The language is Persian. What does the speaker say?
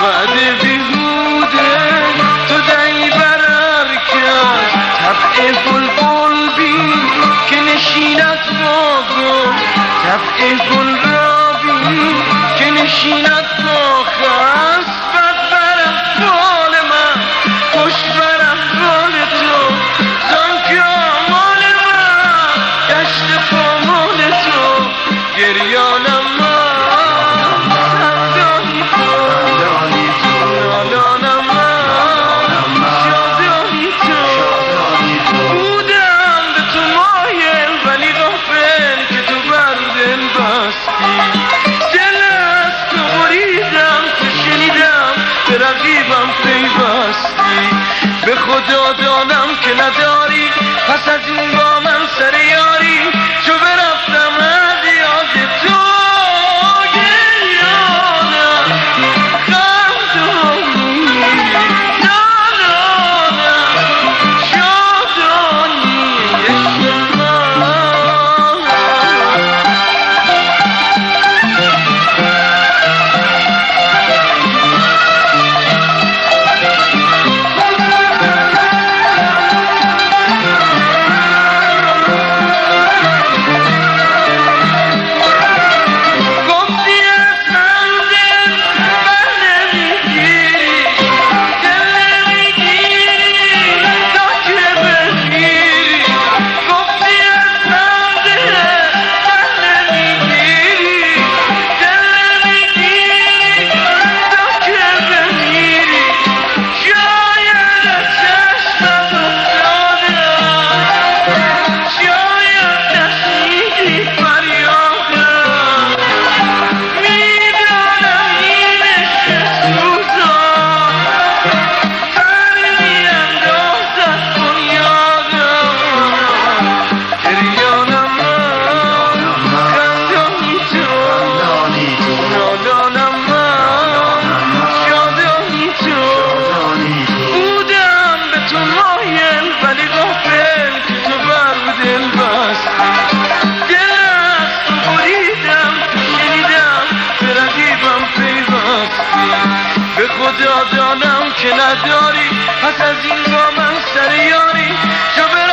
وعده بیهوده تو دهی برر کرد طبع بلبل بین که نشیند با گل طبع گل را بین که نشیند با خس بد برم بال من خوش برم بال تو زان که آمال من گشت پامال تو گریانم رقیبم پیوستی به خدا دانم که نداری پس از این با من سر یاری چو برفتم از یاد تو گریانم غم دانی نالانم شادانی عشق به خدا دانم که نداری پس از این با من سر یاری